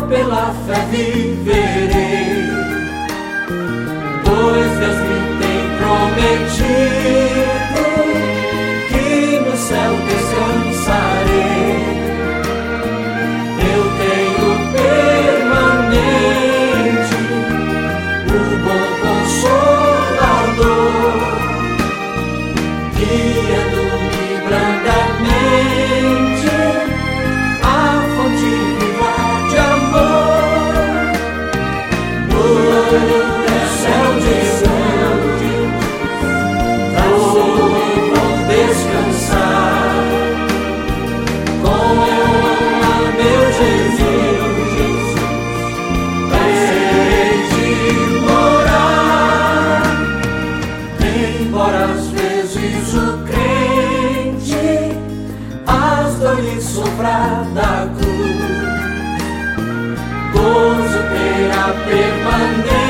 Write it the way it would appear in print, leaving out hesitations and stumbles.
pela fé viverei, pois Deus me tem prometido que no céu descansarei. Eu tenho permanente o bom Consolador, guiando-me brandamente a fonte viva de amor. No céu de vou descansar com meu Jesus, hei de morar. Embora às vezes o crente as dores sofra da cruz, gozo terá permanente